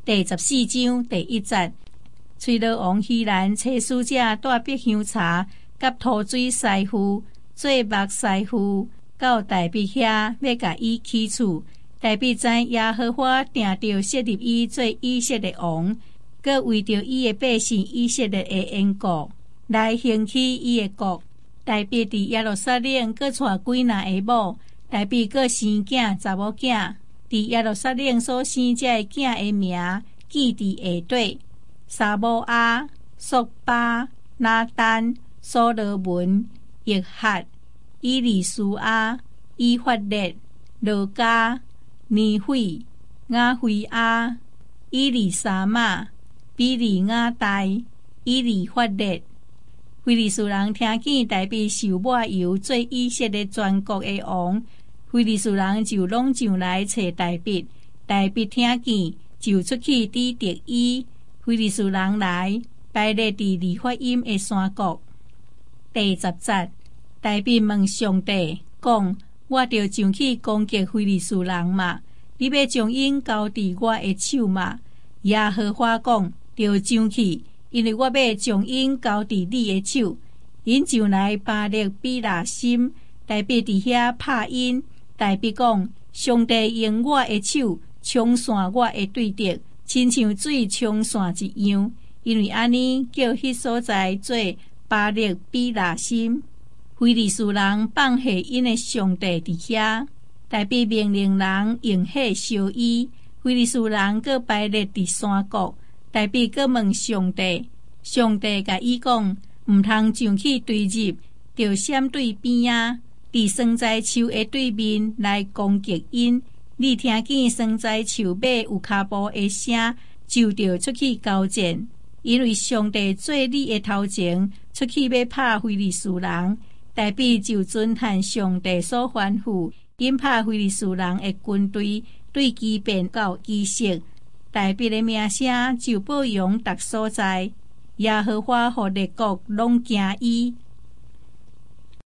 第14章第1節，隨羅王希蘭差使者帶百香茶甲土水師傅做目師傅到大衛遐，要甲伊起厝。大衛知耶和華定着設立伊做以色列王，閣為着伊的百姓以色列的緣故，來興起伊的國。大衛佇耶路撒冷閣帶幾若個某，大衛閣生囝查某囝。佇耶路撒冷所生這個囝的名記佇下底：撒母亞、索巴、拿單、所羅門、約哈、以利書亞、以法列、羅加、尼斐、雅菲亞、以利沙瑪、比利亞代、以利法列。非利士人聽見大衛受抹油做以色列全國的王，非利士人就攏上來找大衛。大衛聽見就出去抵敵伊。非利士人來排列佇利法音的山谷。第10節，大衛問上帝講：我着上去攻擊非利士人嘛？你要將因交佇我的手嘛？耶和華講：着上去，因為我要將因交佇你的手。因上來巴力比拿心，大衛佇遐拍因。大衛講：上帝用我的手衝散我的對敵，親像水衝散一樣。因為安尼叫迄所在做巴力比拿心。非利士人放下因的上帝佇遐，大衛命令人用火燒伊。非利士人閣排列佇山谷。大衛閣問上帝，上帝甲伊講：毋通上去對入，着閃對邊啊，佇酸菜樹的對面來攻擊因。你聽見酸菜樹尾有腳步的聲，就着出去交戰。因為上帝做你的頭前，出去要拍非利士人。大衛就遵行上帝所吩咐，因拍非利士人的軍隊，對基遍到基色。大衛的名聲就播揚逐所在，耶和華予列國攏驚伊。